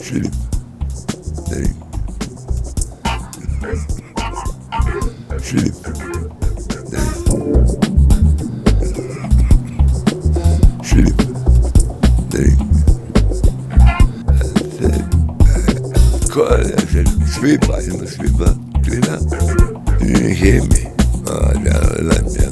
Philippe. Derek. Philippe. Derek. Philippe. Derek. Sweep, I am a sweeper. Cleaner. You hear me? Oh, yeah,